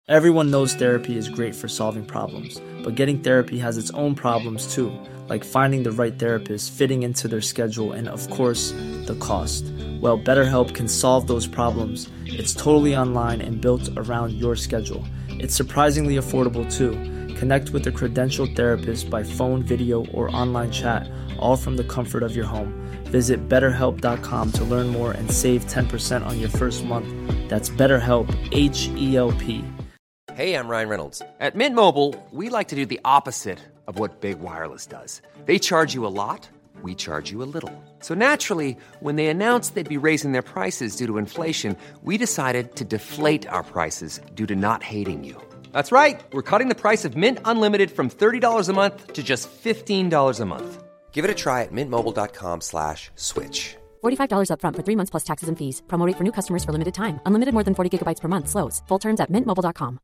Everyone knows therapy is great for solving problems, but getting therapy has its own problems too, like finding the right therapist, fitting into their schedule, and of course, the cost. Well, BetterHelp can solve those problems. It's totally online and built around your schedule. It's surprisingly affordable too. Connect with a credentialed therapist by phone, video, or online chat, all from the comfort of your home. Visit BetterHelp.com to learn more and save 10% on your first month. That's BetterHelp, H-E-L-P. Hey, I'm Ryan Reynolds. At Mint Mobile, we like to do the opposite of what Big Wireless does. They charge you a lot, we charge you a little. So naturally, when they announced they'd be raising their prices due to inflation, we decided to deflate our prices due to not hating you. That's right. We're cutting the price of Mint Unlimited from $30 a month to just $15 a month. Give it a try at mintmobile.com/switch. $45 up front for 3 months plus taxes and fees. Promo rate for new customers for limited time. Unlimited more than 40 gigabytes per month. Slows full terms at mintmobile.com.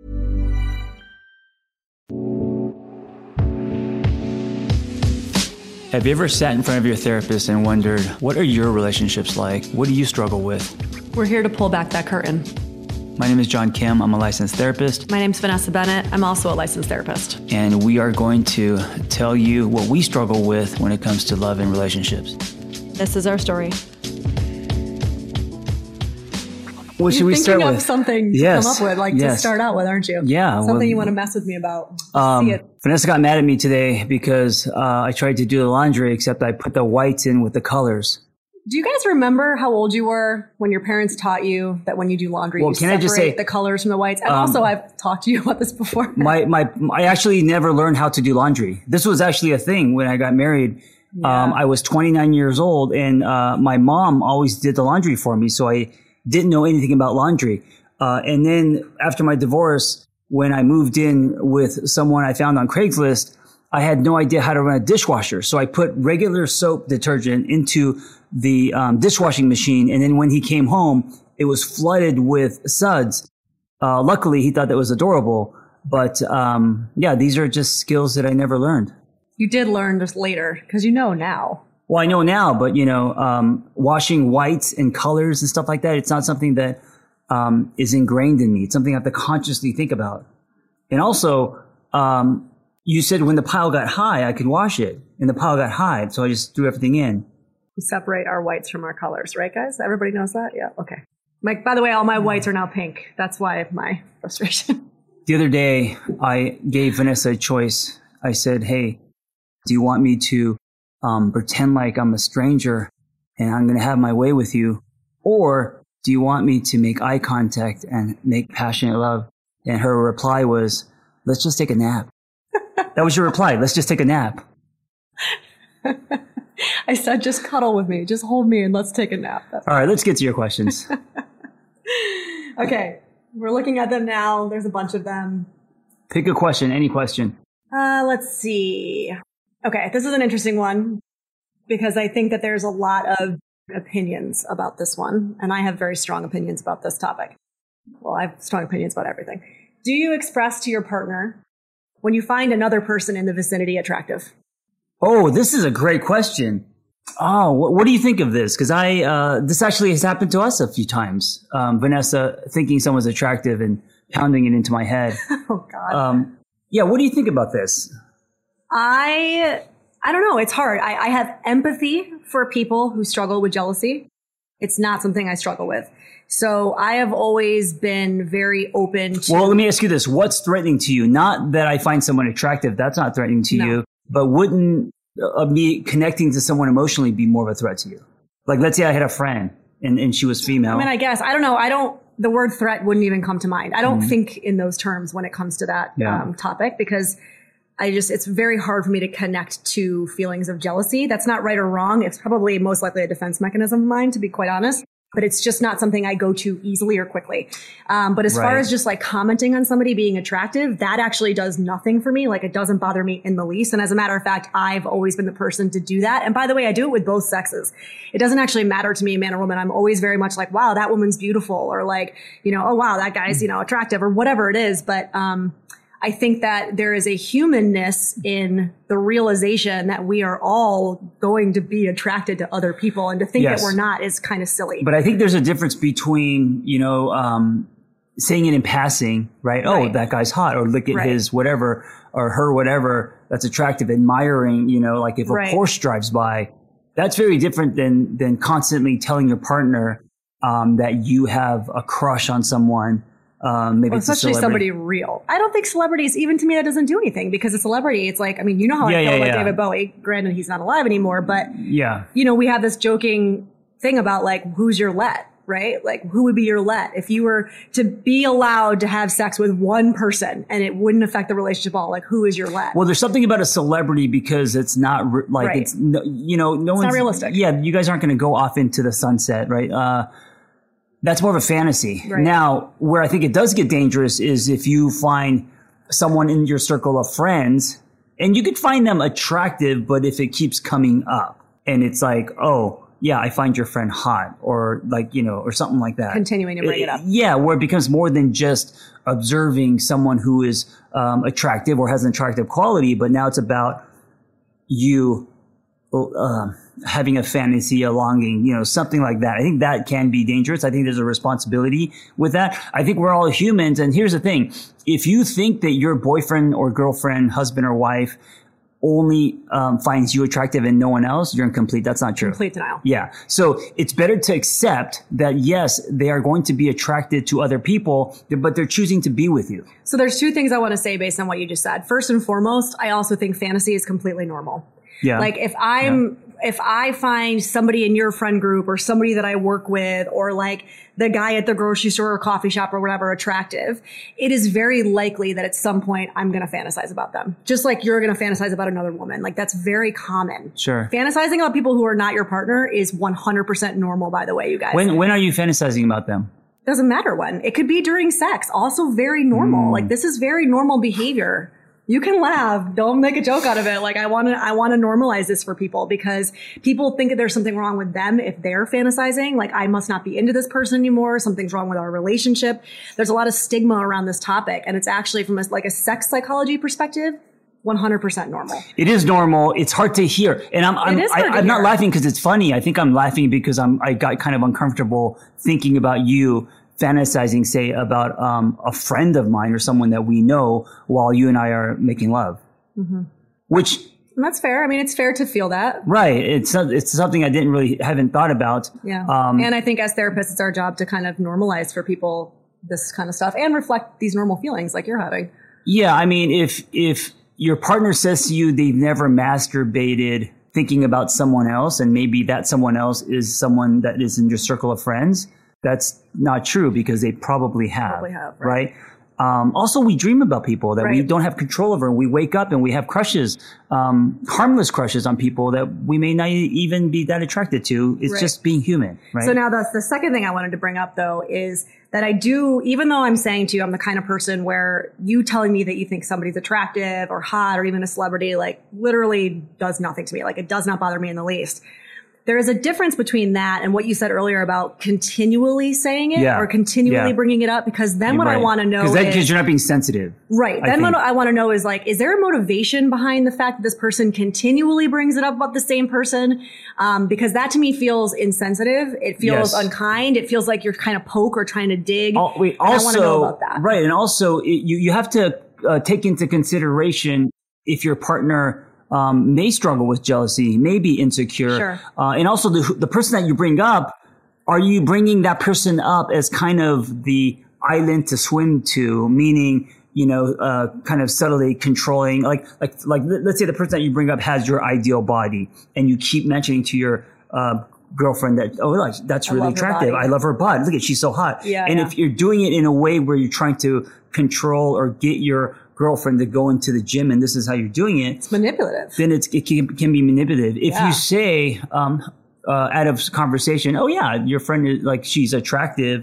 Have you ever sat in front of your therapist and wondered, what are your relationships like? What do you struggle with? We're here to pull back that curtain. My name is John Kim. I'm a licensed therapist. My name's Vanessa Bennett. I'm also a licensed therapist. And we are going to tell you what we struggle with when it comes to love and relationships. This is our story. What should we start with? You're thinking of something to come up with, to start out with, aren't you? Yeah. Something you want to mess with me about. See it. Vanessa got mad at me today because I tried to do the laundry, except I put the whites in with the colors. Do you guys remember how old you were when your parents taught you that when you do laundry, you separate the colors from the whites? And also, I've talked to you about this before. I actually never learned how to do laundry. This was actually a thing when I got married. Yeah. I was 29 years old, and my mom always did the laundry for me, so I didn't know anything about laundry. And then after my divorce, when I moved in with someone I found on Craigslist, I had no idea how to run a dishwasher. So I put regular soap detergent into the dishwashing machine. And then when he came home, it was flooded with suds. Luckily, he thought that was adorable. But these are just skills that I never learned. You did learn this later because you know now. Well, I know now, but washing whites and colors and stuff like that, it's not something that is ingrained in me. It's something I have to consciously think about. And also, you said when the pile got high, I could wash it, and the pile got high, so I just threw everything in. We separate our whites from our colors, right, guys? Everybody knows that? Yeah, okay. By the way, all my whites are now pink. That's why my frustration. The other day, I gave Vanessa a choice. I said, hey, do you want me to pretend like I'm a stranger and I'm going to have my way with you? Or do you want me to make eye contact and make passionate love? And her reply was, let's just take a nap. That was your reply. Let's just take a nap. I said, just cuddle with me. Just hold me and let's take a nap. All right, let's get to your questions. Okay. We're looking at them now. There's a bunch of them. Pick a question, any question. Let's see. Okay, this is an interesting one because I think that there's a lot of opinions about this one, and I have very strong opinions about this topic. Well, I have strong opinions about everything. Do you express to your partner when you find another person in the vicinity attractive? Oh, this is a great question. Oh, what do you think of this? Because this actually has happened to us a few times. Vanessa thinking someone's attractive and pounding it into my head. Oh, God. What do you think about this? I don't know. It's hard. I have empathy for people who struggle with jealousy. It's not something I struggle with. So I have always been very open to... Well, let me ask you this. What's threatening to you? Not that I find someone attractive. That's not threatening to you. But wouldn't me connecting to someone emotionally be more of a threat to you? Like, let's say I had a friend and she was female. I mean, I guess. I don't know. The word threat wouldn't even come to mind. I don't think in those terms when it comes to that topic because... it's very hard for me to connect to feelings of jealousy. That's not right or wrong. It's probably most likely a defense mechanism of mine, to be quite honest. But it's just not something I go to easily or quickly. But as far as just like commenting on somebody being attractive, that actually does nothing for me. Like it doesn't bother me in the least. And as a matter of fact, I've always been the person to do that. And by the way, I do it with both sexes. It doesn't actually matter to me, man or woman. I'm always very much like, wow, that woman's beautiful. Or like, oh, wow, that guy's, attractive or whatever it is. But, I think that there is a humanness in the realization that we are all going to be attracted to other people, and to think that we're not is kind of silly. But I think there's a difference between, saying it in passing, right? Oh, that guy's hot, or look at his whatever, or her whatever that's attractive, admiring, like if a Porsche drives by. That's very different than constantly telling your partner that you have a crush on someone. Maybe it's especially somebody real. I don't think celebrities, even to me, that doesn't do anything, because a celebrity, it's like, I mean, you know how I feel about David Bowie. Granted, he's not alive anymore, but we have this joking thing about like, who's your let, right? Like, who would be your let if you were to be allowed to have sex with one person and it wouldn't affect the relationship at all? Like, who is your let? Well, there's something about a celebrity because it's not it's no one's not realistic. Yeah, you guys aren't going to go off into the sunset, right? That's more of a fantasy. Right. Now, where I think it does get dangerous is if you find someone in your circle of friends, and you could find them attractive, but if it keeps coming up and it's like, oh, yeah, I find your friend hot, or like, or something like that. Continuing to bring it up. Yeah, where it becomes more than just observing someone who is attractive or has an attractive quality, but now it's about you having a fantasy, a longing, something like that. I think that can be dangerous. I think there's a responsibility with that. I think we're all humans. And here's the thing. If you think that your boyfriend or girlfriend, husband or wife only finds you attractive and no one else, you're incomplete. That's not true. Complete denial. Yeah. So it's better to accept that, yes, they are going to be attracted to other people, but they're choosing to be with you. So there's two things I want to say based on what you just said. First and foremost, I also think fantasy is completely normal. Yeah. Like if I find somebody in your friend group or somebody that I work with, or like the guy at the grocery store or coffee shop or whatever attractive, it is very likely that at some point I'm going to fantasize about them. Just like you're going to fantasize about another woman. Like that's very common. Sure. Fantasizing about people who are not your partner is 100% normal, by the way, you guys. When are you fantasizing about them? Doesn't matter when. It could be during sex. Also very normal. Like this is very normal behavior. You can laugh. Don't make a joke out of it. Like I want to normalize this for people, because people think that there's something wrong with them if they're fantasizing. Like I must not be into this person anymore. Something's wrong with our relationship. There's a lot of stigma around this topic, and it's actually from a sex psychology perspective, 100% normal. It is normal. It's hard to hear, and I'm not laughing because it's funny. I think I'm laughing because I got kind of uncomfortable thinking about you fantasizing, say, about a friend of mine or someone that we know while you and I are making love. Mm-hmm. Which... And that's fair. I mean, it's fair to feel that. Right. It's something I haven't thought about. Yeah. And I think as therapists, it's our job to kind of normalize for people this kind of stuff and reflect these normal feelings like you're having. Yeah. I mean, if your partner says to you they've never masturbated thinking about someone else, and maybe that someone else is someone that is in your circle of friends, that's not true, because they probably have, right? Also, we dream about people that we don't have control over, and we wake up and we have crushes, harmless crushes on people that we may not even be that attracted to. It's just being human, right? So now the second thing I wanted to bring up, though, is that I do, even though I'm saying to you, I'm the kind of person where you telling me that you think somebody's attractive or hot or even a celebrity, like literally does nothing to me. Like it does not bother me in the least. There is a difference between that and what you said earlier about continually saying it or continually bringing it up, because then what I want to know is... Because you're not being sensitive. Right. Then what I want to know is like, is there a motivation behind the fact that this person continually brings it up about the same person? Because that to me feels insensitive. It feels unkind. It feels like you're kind of poke or trying to dig. I want to know about that. Right. And also you have to take into consideration if your partner... may struggle with jealousy, may be insecure. Sure. And also the person that you bring up, are you bringing that person up as kind of the island to swim to, meaning, kind of subtly controlling, like let's say the person that you bring up has your ideal body, and you keep mentioning to your, girlfriend that, that's really attractive. I love her body. Look at, she's so hot. Yeah, and if you're doing it in a way where you're trying to control or get your girlfriend to go into the gym, and this is how you're doing it, it's manipulative. Then it can be manipulative. If you say, out of conversation, your friend is like, she's attractive.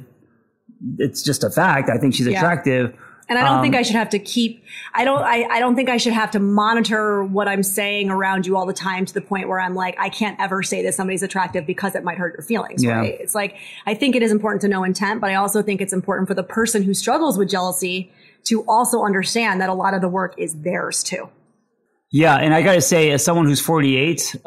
It's just a fact. I think she's attractive. And I don't think I should have to I don't think I should have to monitor what I'm saying around you all the time to the point where I'm like, I can't ever say that somebody's attractive because it might hurt your feelings, right? It's like, I think it is important to know intent, but I also think it's important for the person who struggles with jealousy to also understand that a lot of the work is theirs too. Yeah, and I gotta say, as someone who's 48,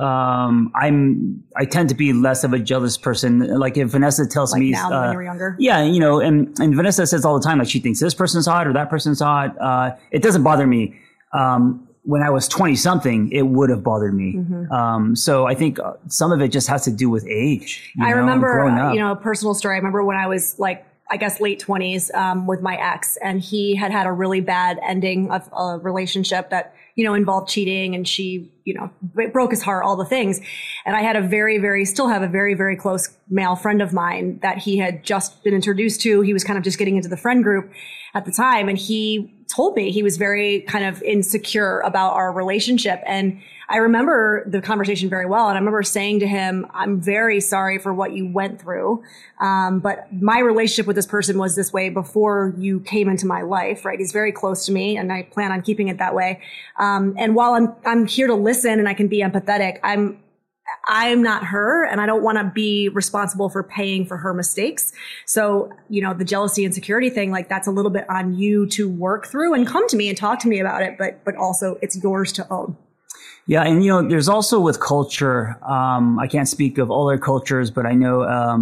I tend to be less of a jealous person. Like if Vanessa tells like me, now when you were younger. Yeah, you know, and Vanessa says all the time, like she thinks this person's hot or that person's hot. It doesn't bother me. When I was 20 something, it would have bothered me. Mm-hmm. So I think some of it just has to do with age. I remember, a personal story. I remember when I was like, I guess late 20s, with my ex, and he had a really bad ending of a relationship that, involved cheating, and she, it broke his heart, all the things. And I had still have a very, very close male friend of mine that he had just been introduced to. He was kind of just getting into the friend group at the time. And he told me he was very kind of insecure about our relationship. And I remember the conversation very well. And I remember saying to him, I'm very sorry for what you went through. But my relationship with this person was this way before you came into my life, right? He's very close to me, and I plan on keeping it that way. And while I'm here to listen and I can be empathetic, I'm not her, and I don't want to be responsible for paying for her mistakes. So, the jealousy and insecurity thing, like that's a little bit on you to work through and come to me and talk to me about it. But also it's yours to own. Yeah. And, there's also with culture, I can't speak of all their cultures, but I know,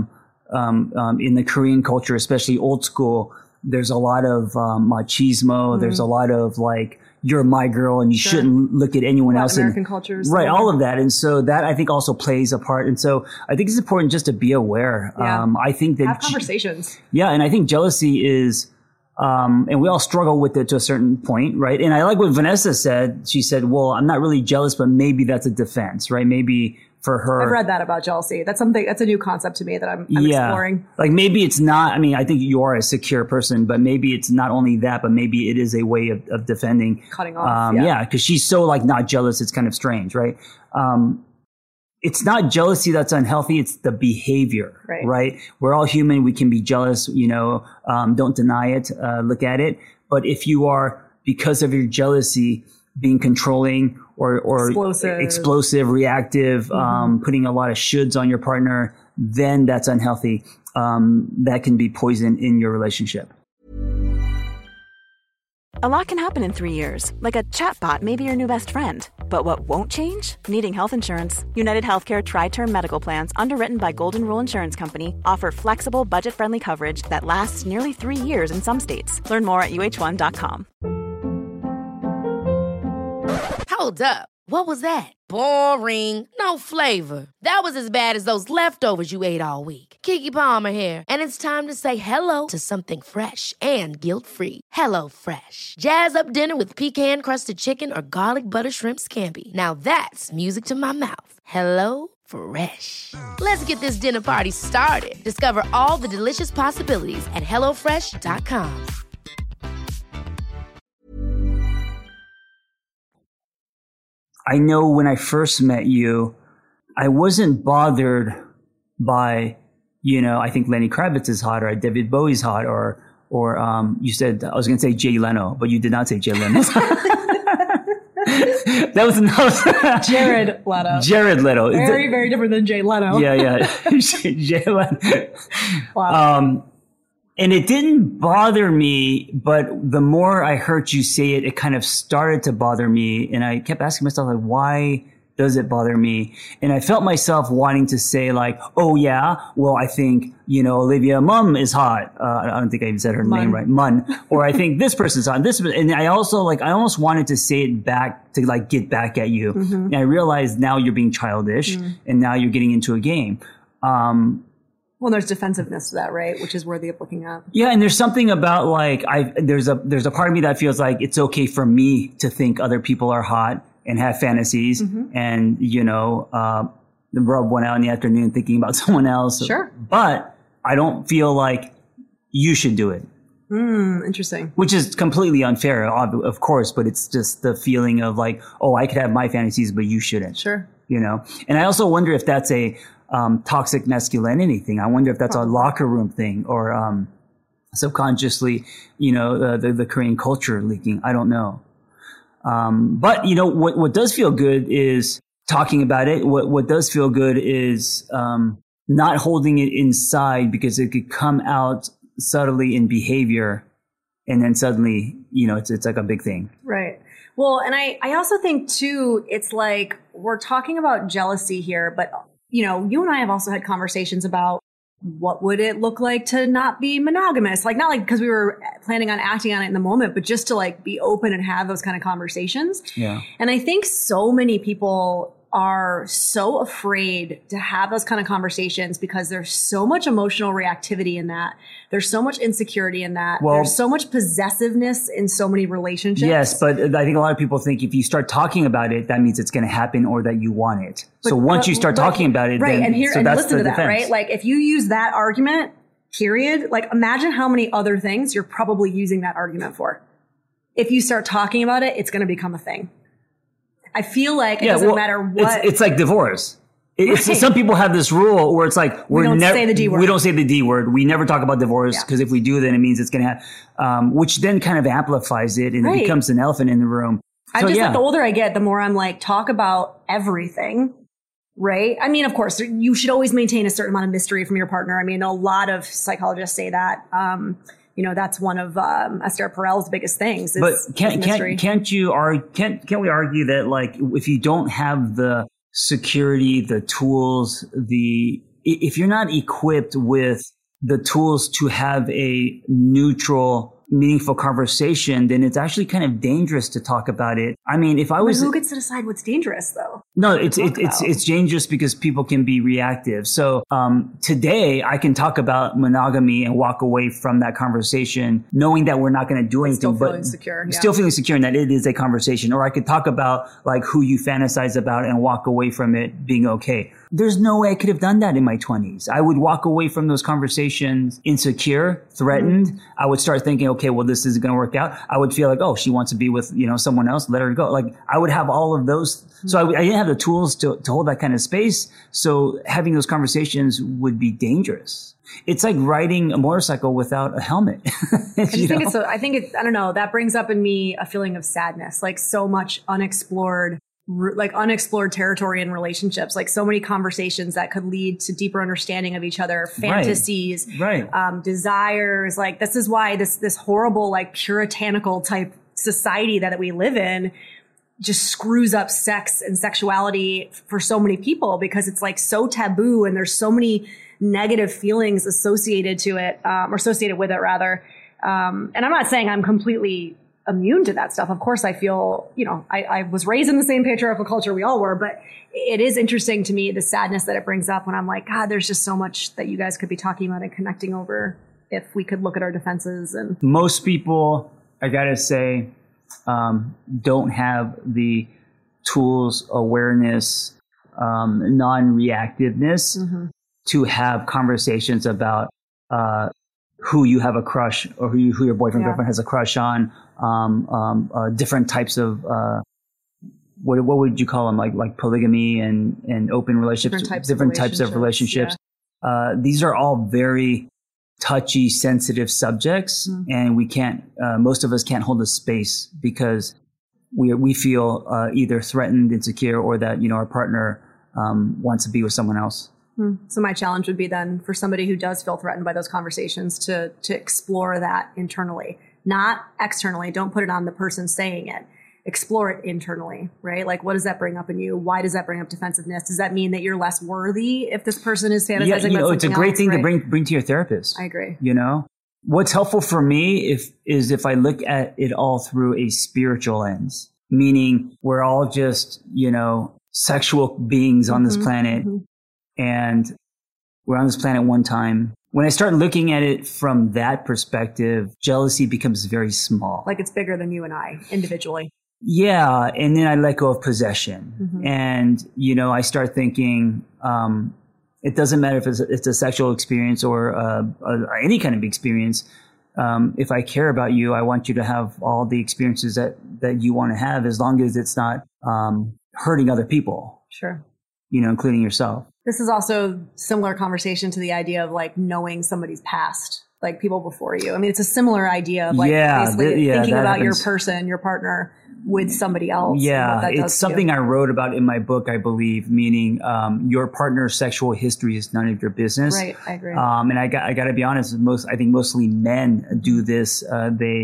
in the Korean culture, especially old school, there's a lot of, machismo. Mm-hmm. There's a lot of like, you're my girl and you shouldn't look at anyone else. American cultures. Right. All of that. And so that I think also plays a part. And so I think it's important just to be aware. Yeah. I think that have conversations. Yeah. And I think jealousy is, and we all struggle with it to a certain point, right? And I like what Vanessa said. She said, well, I'm not really jealous, but maybe that's a defense, right? Maybe for her. I've read that about jealousy. That's a new concept to me that I'm exploring. Like maybe it's not, I think you are a secure person, but maybe it's not only that, but maybe it is a way of defending. Cutting off. Yeah. Cause she's so like not jealous. It's kind of strange, right? It's not jealousy that's unhealthy. It's the behavior, right? We're all human. We can be jealous, don't deny it, look at it. But if you are, because of your jealousy, being controlling or explosive, reactive, putting a lot of shoulds on your partner, then that's unhealthy. That can be poison in your relationship. A lot can happen in 3 years, like a chatbot may be your new best friend. But what won't change? Needing health insurance. United Healthcare Tri-Term Medical Plans, underwritten by Golden Rule Insurance Company, offer flexible, budget-friendly coverage that lasts nearly 3 years in some states. Learn more at uh1.com. Hold up. What was that? Boring. No flavor. That was as bad as those leftovers you ate all week. Keke Palmer here, and it's time to say hello to something fresh and guilt-free. Hello Fresh. Jazz up dinner with pecan-crusted chicken or garlic butter shrimp scampi. Now that's music to my mouth. Hello Fresh. Let's get this dinner party started. Discover all the delicious possibilities at hellofresh.com. I know when I first met you, I wasn't bothered by, I think Lenny Kravitz is hot or David Bowie's hot or you said, I was going to say Jay Leno, but you did not say Jay Leno. That was Jared Leto. Jared Leto. Very, very different than Jay Leno. Yeah. Jay Leno. Wow. And it didn't bother me, but the more I heard you say it, it kind of started to bother me. And I kept asking myself, like, why does it bother me? And I felt myself wanting to say like, oh yeah, well, I think, Olivia Munn is hot. I don't think I even said her name right. Munn. Or I think this person's hot. And I also I almost wanted to say it back to like get back at you. Mm-hmm. And I realized now you're being childish and now you're getting into a game. Well, there's defensiveness to that, right? Which is worthy of looking at. Yeah. And there's something about like, there's a part of me that feels like it's okay for me to think other people are hot and have fantasies and, rub one out in the afternoon thinking about someone else. Sure. But I don't feel like you should do it. Interesting. Which is completely unfair, of course, but it's just the feeling of like, oh, I could have my fantasies, but you shouldn't. Sure. And I also wonder if that's a toxic masculinity thing. I wonder if that's a locker room thing or subconsciously, the Korean culture leaking. I don't know. But what does feel good is talking about it. What does feel good is not holding it inside because it could come out subtly in behavior, and then suddenly, it's like a big thing. Right. Well, and I also think too, it's like we're talking about jealousy here, but you know, you and I have also had conversations about what would it look like to not be monogamous? Like, not like because we were planning on acting on it in the moment, but just to like be open and have those kind of conversations. Yeah. And I think so many people are so afraid to have those kind of conversations because there's so much emotional reactivity in that. There's so much insecurity in that. Well, there's so much possessiveness in so many relationships. Yes, but I think a lot of people think if you start talking about it, that means it's going to happen or that you want it. So once you start talking about it, right, then, and so that's listen the to defense. that, right? Like if you use that argument, period, like imagine how many other things you're probably using that argument for. If you start talking about it, it's going to become a thing. I feel like it doesn't matter what. It's like divorce. Some people have this rule where it's like we don't say the D word. We don't say the D word. We never talk about divorce because if we do, then it means it's going to have, which then kind of amplifies it and it becomes an elephant in the room. I'm so, just like the older I get, the more I'm like, talk about everything, right? I mean, of course, you should always maintain a certain amount of mystery from your partner. I mean, a lot of psychologists say that. You know, that's one of Esther Perel's biggest things. But can't we argue that like if you don't have the security, the tools, if you're not equipped with the tools to have a neutral, meaningful conversation, then it's actually kind of dangerous to talk about it. I mean, if I was, who gets to decide what's dangerous though? No, it's dangerous because people can be reactive. So, today I can talk about monogamy and walk away from that conversation knowing that we're not going to do anything, still feeling secure, still feeling secure in that it is a conversation. Or I could talk about like who you fantasize about and walk away from it being okay. There's no way I could have done that in my 20s. I would walk away from those conversations insecure, threatened. Mm-hmm. I would start thinking, okay, well, this isn't going to work out. I would feel like, oh, she wants to be with, someone else. Let her go. Like I would have all of those. Mm-hmm. So I didn't have the tools to hold that kind of space. So having those conversations would be dangerous. It's like riding a motorcycle without a helmet. I don't know. That brings up in me a feeling of sadness, like so much unexplored territory in relationships, like so many conversations that could lead to deeper understanding of each other, fantasies, desires. Like this is why this horrible, like puritanical type society that we live in just screws up sex and sexuality for so many people because it's like so taboo and there's so many negative feelings associated to it, or associated with it rather. And I'm not saying I'm completely immune to that stuff. Of course, I feel, I was raised in the same patriarchal culture we all were, but it is interesting to me, the sadness that it brings up when I'm like, God, there's just so much that you guys could be talking about and connecting over if we could look at our defenses. And most people, I gotta say, don't have the tools, awareness, non-reactiveness to have conversations about, who you have a crush or who your boyfriend, girlfriend has a crush on, different types of, what would you call them? Like polygamy and open relationships, different types of relationships. Yeah. These are all very touchy, sensitive subjects, and we can't, most of us can't hold a space because we feel, either threatened, insecure, or that, our partner, wants to be with someone else. So my challenge would be then for somebody who does feel threatened by those conversations to explore that internally, not externally. Don't put it on the person saying it. Explore it internally, right? Like, what does that bring up in you? Why does that bring up defensiveness? Does that mean that you're less worthy if this person is fantasizing about something else? It's a great thing to bring to your therapist. I agree. What's helpful for me is if I look at it all through a spiritual lens, meaning we're all just, sexual beings on this planet. And we're on this planet one time. When I start looking at it from that perspective, jealousy becomes very small. Like it's bigger than you and I individually. Yeah. And then I let go of possession. And, I start thinking, it doesn't matter if it's a sexual experience or any kind of experience. If I care about you, I want you to have all the experiences that you want to have, as long as it's not hurting other people. Sure. Including yourself. This is also similar conversation to the idea of like knowing somebody's past, like people before you. I mean, it's a similar idea of like basically thinking about your person, your partner with somebody else. Yeah, it's something I wrote about in my book, I believe, meaning your partner's sexual history is none of your business. Right, I agree. And I got to be honest, I think mostly men do this. They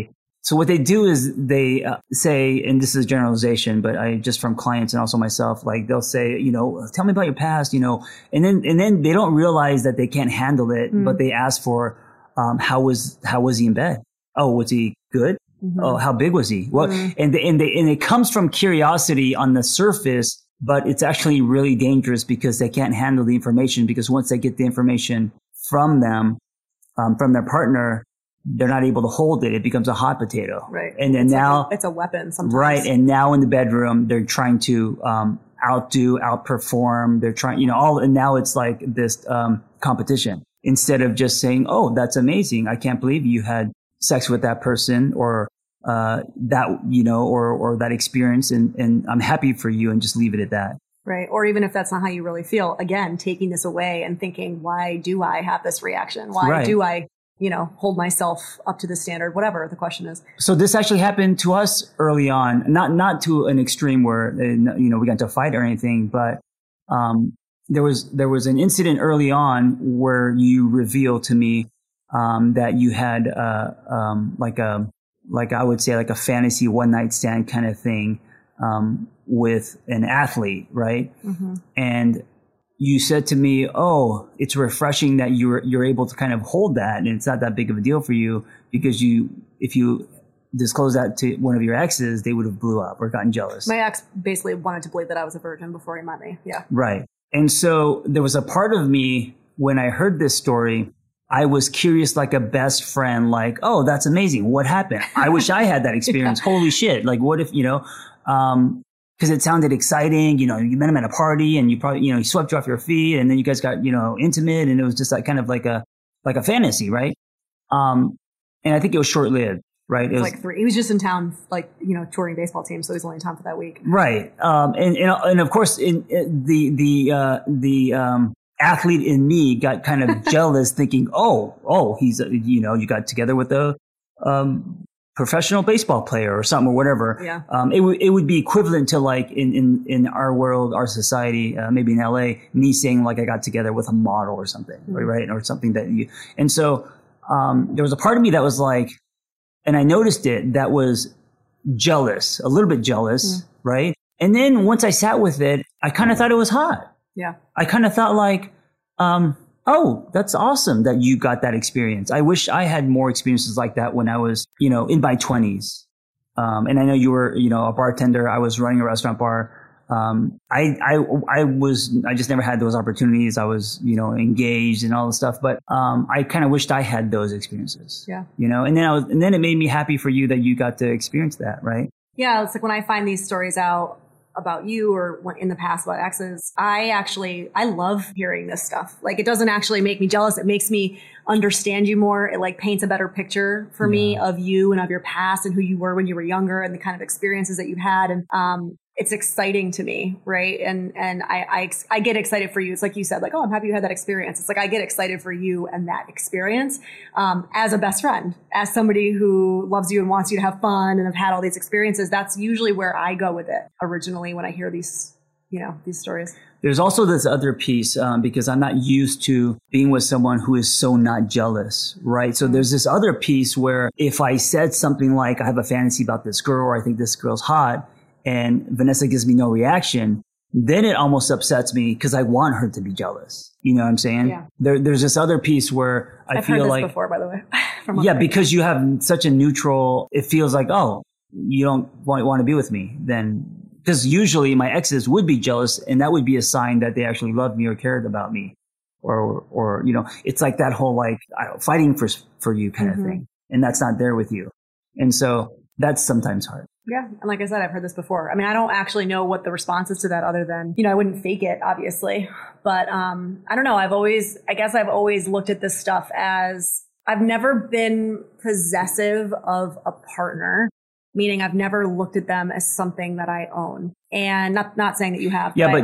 So what they do is they say, and this is a generalization, but just from clients and also myself, like they'll say, tell me about your past, and then they don't realize that they can't handle it, but they ask for, how was he in bed? Oh, was he good? Mm-hmm. Oh, how big was he? Well, and it comes from curiosity on the surface, but it's actually really dangerous because they can't handle the information, because once they get the information from them, from their partner, they're not able to hold it. It becomes a hot potato. Right. And then it's a weapon sometimes. Right. And now in the bedroom, they're trying to, outperform. They're trying, and now it's like this, competition instead of just saying, oh, that's amazing. I can't believe you had sex with that person or, that, or that experience. And I'm happy for you, and just leave it at that. Right. Or even if that's not how you really feel, again, taking this away and thinking, why do I have this reaction? Why do I, hold myself up to the standard, whatever the question is. So this actually happened to us early on, not to an extreme where, we got into a fight or anything, but, there was an incident early on where you revealed to me, that you had, I would say like a fantasy one night stand kind of thing, with an athlete, right? Mm-hmm. And you said to me, oh, it's refreshing that you're able to kind of hold that, and it's not that big of a deal for you, because if you disclose that to one of your exes, they would have blew up or gotten jealous. My ex basically wanted to believe that I was a virgin before he met me. Yeah. Right. And so there was a part of me when I heard this story, I was curious like a best friend, like, oh, that's amazing. What happened? I wish I had that experience. Yeah. Holy shit. Like, what if, because it sounded exciting, you met him at a party and you probably, he swept you off your feet, and then you guys got, intimate, and it was just like kind of like a fantasy, right? And I think it was short lived, right? It was like 3. He was just in town, touring baseball teams, so he was only in town for that week. Right. And of course, the athlete in me got kind of jealous, thinking, oh, he's, you got together with a, professional baseball player or something or whatever. Yeah. It would be equivalent to like in our world, our society, maybe in LA, me saying like I got together with a model or something, right? Or something and so, there was a part of me that was like, and I noticed it, that was jealous, a little bit jealous, right? And then once I sat with it, I kind of thought it was hot. Yeah. I kind of thought like, oh, that's awesome that you got that experience. I wish I had more experiences like that when I was, in my 20s. And I know you were, a bartender. I was running a restaurant bar. I just never had those opportunities. I was, engaged and all the stuff, but, I kind of wished I had those experiences. Yeah. And then it made me happy for you that you got to experience that, right? Yeah. It's like when I find these stories out about you or in the past about exes, I love hearing this stuff. Like, it doesn't actually make me jealous. It makes me understand you more. It like paints a better picture for me of you and of your past and who you were when you were younger and the kind of experiences that you had. And, it's exciting to me, right? And I get excited for you. It's like you said, like, oh, I'm happy you had that experience. It's like I get excited for you and that experience as a best friend, as somebody who loves you and wants you to have fun and have had all these experiences. That's usually where I go with it originally when I hear these stories. There's also this other piece, because I'm not used to being with someone who is so not jealous, right? So there's this other piece where if I said something like, I have a fantasy about this girl, or I think this girl's hot, and Vanessa gives me no reaction, then it almost upsets me because I want her to be jealous. You know what I'm saying? Yeah. There's this other piece where I've feel heard this like before, by the way. Yeah, because you have such a neutral, it feels like, oh, you don't want to be with me then. Because usually my exes would be jealous, and that would be a sign that they actually loved me or cared about me. Or it's like that whole like fighting for you kind of thing. And that's not there with you. And so that's sometimes hard. Yeah. And like I said, I've heard this before. I mean, I don't actually know what the response is to that other than, I wouldn't fake it, obviously. But I don't know. I've always looked at this stuff as I've never been possessive of a partner, meaning I've never looked at them as something that I own. And not saying that you have. Yeah,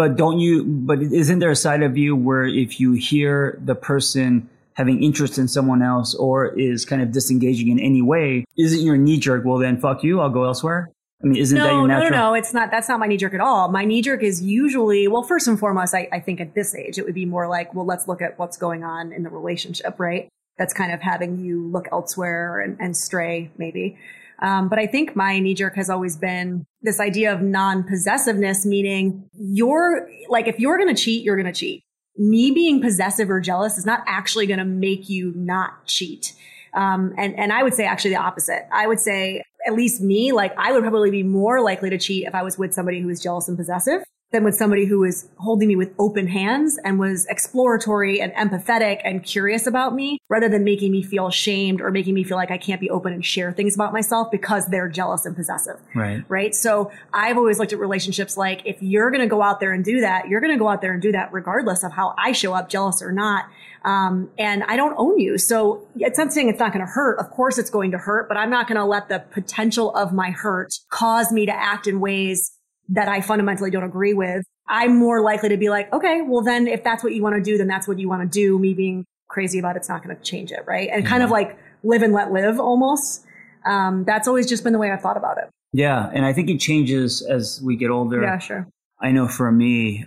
but isn't there a side of you where if you hear the person having interest in someone else or is kind of disengaging in any way, isn't your knee jerk, well then fuck you, I'll go elsewhere? I mean, isn't that your natural? No, it's not. That's not my knee jerk at all. My knee jerk is usually, well, first and foremost, I think at this age, it would be more like, well, let's look at what's going on in the relationship, right? that's kind of having you look elsewhere and stray maybe. But I think my knee jerk has always been this idea of non-possessiveness, meaning if you're going to cheat, you're going to cheat. Me being possessive or jealous is not actually going to make you not cheat. And I would say actually the opposite. I would say, at least me, like I would probably be more likely to cheat if I was with somebody who was jealous and possessive than with somebody who was holding me with open hands and was exploratory and empathetic and curious about me, rather than making me feel shamed or making me feel like I can't be open and share things about myself because they're jealous and possessive. Right. Right. So I've always looked at relationships like, if you're going to go out there and do that, you're going to go out there and do that regardless of how I show up, jealous or not. And I don't own you. So it's not saying it's not going to hurt. Of course it's going to hurt, but I'm not going to let the potential of my hurt cause me to act in ways that I fundamentally don't agree with. I'm more likely to be like, okay, well then if that's what you want to do, then that's what you want to do. Me being crazy about it's not going to change it. Right. And kind of like live and let live almost. That's always just been the way I've thought about it. Yeah. And I think it changes as we get older. Yeah, sure. I know for me,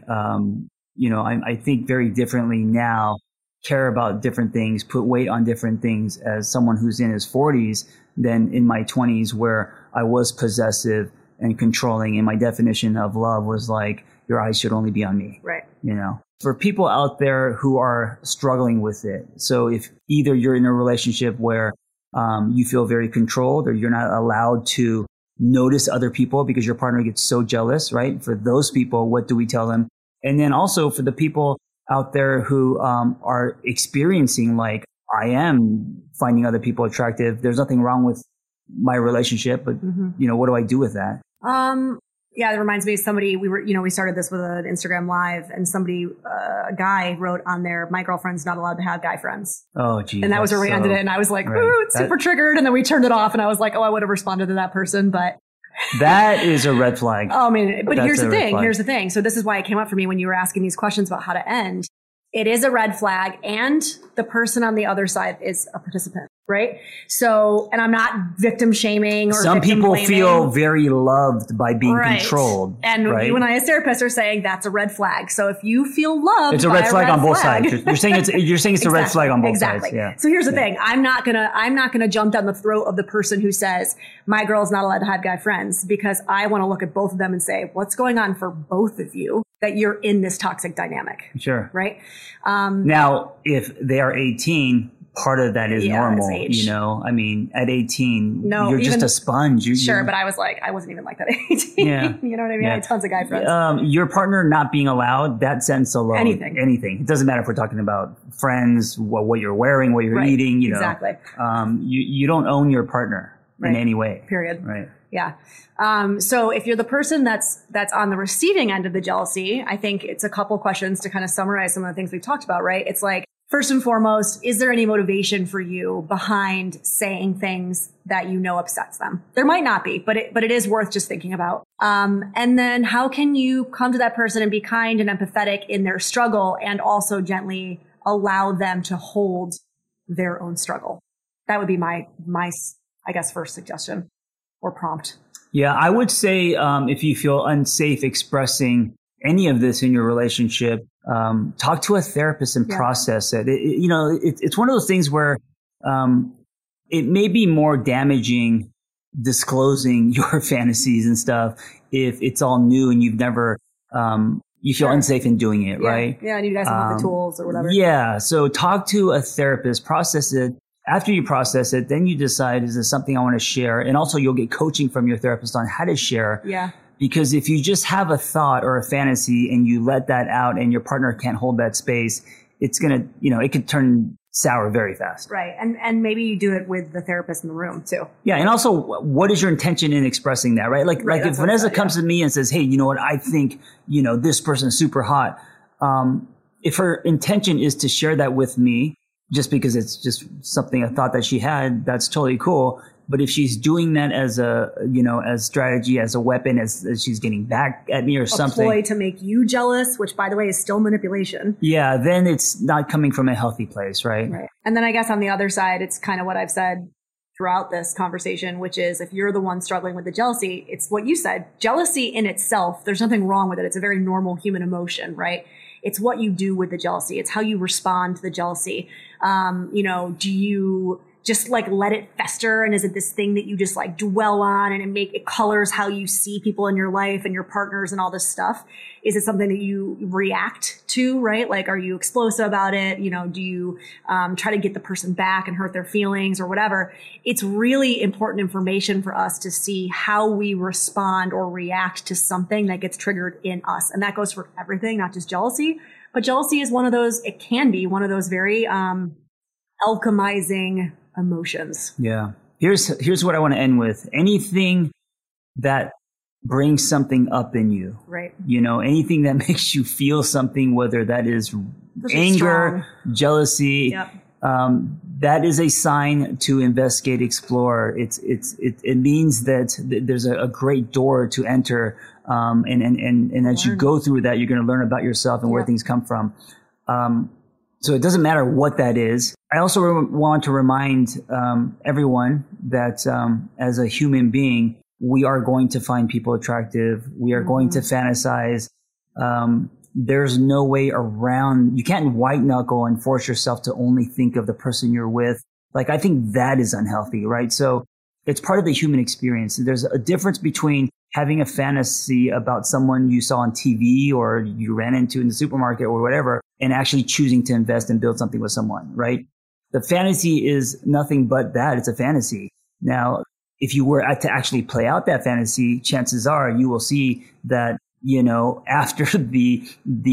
I think very differently now, care about different things, put weight on different things as someone who's in his 40s than in my 20s, where I was possessive and controlling. And my definition of love was like, your eyes should only be on me. Right. For people out there who are struggling with it. So if either you're in a relationship where you feel very controlled, or you're not allowed to notice other people because your partner gets so jealous, right? For those people, what do we tell them? And then also for the people out there who are experiencing like, I am finding other people attractive. There's nothing wrong with my relationship, but what do I do with that? Yeah, it reminds me of somebody, we started this with an Instagram live, and somebody, a guy wrote on there, my girlfriend's not allowed to have guy friends. Oh, geez. And that was where we ended it. And I was like, ooh, it's super triggered. And then we turned it off, and I was like, oh, I would have responded to that person, but. That is a red flag. Oh, I mean, but here's the thing. So this is why it came up for me when you were asking these questions about how to end. It is a red flag, and the person on the other side is a participant, right? So, and I'm not victim shaming or some victim people blaming. Feel very loved by being controlled. And you and I as therapists are saying that's a red flag. So if you feel loved, it's a red flag on both sides. You're saying it's exactly. A red flag on both sides. Yeah. So here's the thing. I'm not gonna jump down the throat of the person who says my girl's not allowed to have guy friends, because I want to look at both of them and say, what's going on for both of you that you're in this toxic dynamic? Sure. Right. Now, if they are 18, part of that is normal. I mean, at 18, you're just a sponge. But I was like, I wasn't even like that at 18. Yeah. You know what I mean? Yeah. I had tons of guy friends. Your partner not being allowed, that sentence alone. Anything. It doesn't matter if we're talking about friends, what you're wearing, what you're eating, Exactly. You don't own your partner in any way. Period. Right. Yeah. So if you're the person that's on the receiving end of the jealousy, I think it's a couple questions to kind of summarize some of the things we've talked about, right? It's like, first and foremost, is there any motivation for you behind saying things that upsets them? There might not be, but it is worth just thinking about. And then how can you come to that person and be kind and empathetic in their struggle, and also gently allow them to hold their own struggle? That would be my I guess, first suggestion or prompt. Yeah, I would say if you feel unsafe expressing any of this in your relationship, talk to a therapist and process it. It's one of those things where it may be more damaging disclosing your fantasies and stuff if it's all new and you've never, you feel unsafe in doing it, right? Yeah, and you guys don't have the tools or whatever. Yeah, so talk to a therapist, process it. After you process it, then you decide, is this something I want to share? And also you'll get coaching from your therapist on how to share. Yeah. Because if you just have a thought or a fantasy and you let that out and your partner can't hold that space, it's going to, it could turn sour very fast. Right. And maybe you do it with the therapist in the room too. Yeah. And also, what is your intention in expressing that, right? Like if Vanessa comes to me and says, hey, you know what? I think, this person is super hot. If her intention is to share that with me, just because it's just a thought that she had, that's totally cool. But if she's doing that as as strategy, as a weapon, as she's getting back at me or something. A ploy to make you jealous, which by the way is still manipulation. Yeah, then it's not coming from a healthy place, right? Right. And then I guess on the other side, it's kind of what I've said throughout this conversation, which is if you're the one struggling with the jealousy, it's what you said. Jealousy in itself, there's nothing wrong with it. It's a very normal human emotion, right? It's what you do with the jealousy. It's how you respond to the jealousy. Do you just like let it fester? And is it this thing that you just like dwell on and it colors how you see people in your life and your partners and all this stuff? Is it something that you react to, right? Like, are you explosive about it? Do you try to get the person back and hurt their feelings or whatever? It's really important information for us to see how we respond or react to something that gets triggered in us. And that goes for everything, not just jealousy. But jealousy is it can be one of those very alchemizing emotions. Yeah. Here's what I want to end with. Anything that brings something up in you, right? Anything that makes you feel something, whether that is anger, jealousy, yep. That is a sign to investigate, explore. It means that there's a great door to enter. And as you go through that, you're going to learn about yourself and where things come from. So it doesn't matter what that is. I also want to remind everyone that as a human being, we are going to find people attractive. We are going to fantasize. There's no way around. You can't white knuckle and force yourself to only think of the person you're with. Like, I think that is unhealthy, right? So it's part of the human experience. There's a difference between having a fantasy about someone you saw on TV or you ran into in the supermarket or whatever, and actually choosing to invest and build something with someone, right? The fantasy is nothing but that. It's a fantasy. Now, if you were to actually play out that fantasy, chances are you will see that, after the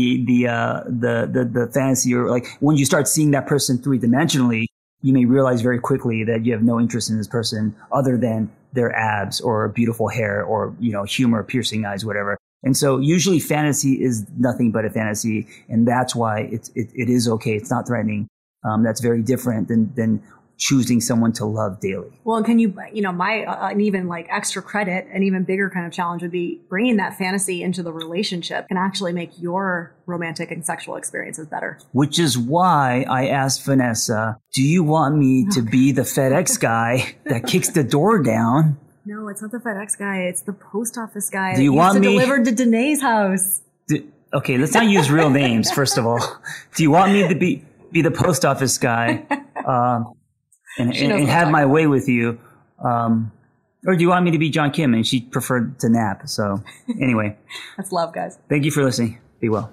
fantasy, or like when you start seeing that person three-dimensionally, you may realize very quickly that you have no interest in this person other than their abs or beautiful hair or, humor, piercing eyes, whatever. And so usually fantasy is nothing but a fantasy. And that's why it is okay. It's not threatening. That's very different than choosing someone to love daily. Well, and can you, and even like extra credit, an even bigger kind of challenge would be bringing that fantasy into the relationship can actually make your romantic and sexual experiences better. Which is why I asked Vanessa, do you want me to be the FedEx guy that kicks the door down? No, it's not the FedEx guy. It's the post office guy. Do you want me delivered to Danae's house? Okay, let's not use real names, first of all. Do you want me to be the post office guy? And have my way with you. Or do you want me to be John Kim? And she preferred to nap. So anyway. That's love, guys. Thank you for listening. Be well.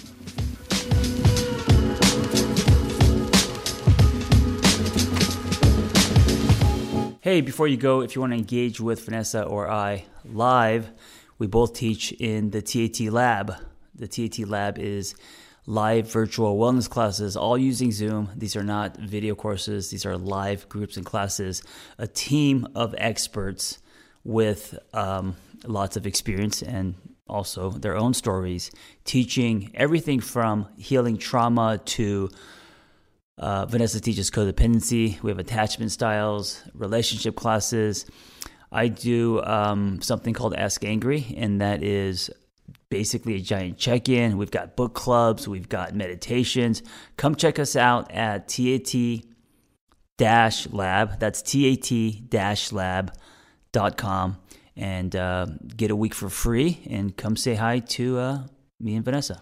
Hey, before you go, if you want to engage with Vanessa or I live, we both teach in the TAT Lab. The TAT Lab is live virtual wellness classes, all using Zoom. These are not video courses. These are live groups and classes. A team of experts with lots of experience and also their own stories, teaching everything from healing trauma to Vanessa teaches codependency. We have attachment styles, relationship classes. I do something called Ask Angry, and that is basically a giant check-in. We've got book clubs. We've got meditations. Come check us out at TAT-Lab. That's TAT-Lab.com and get a week for free and come say hi to me and Vanessa.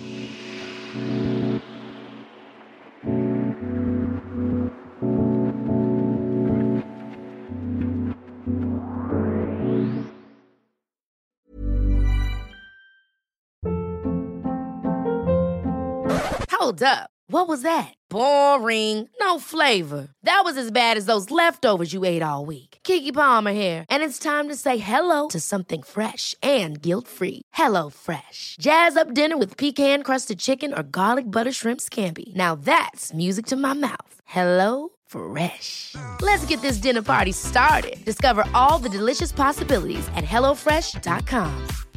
Hold up. What was that? Boring. No flavor. That was as bad as those leftovers you ate all week. Keke Palmer here, and it's time to say hello to something fresh and guilt-free. HelloFresh. Jazz up dinner with pecan-crusted chicken or garlic butter shrimp scampi. Now that's music to my mouth. HelloFresh. Let's get this dinner party started. Discover all the delicious possibilities at HelloFresh.com.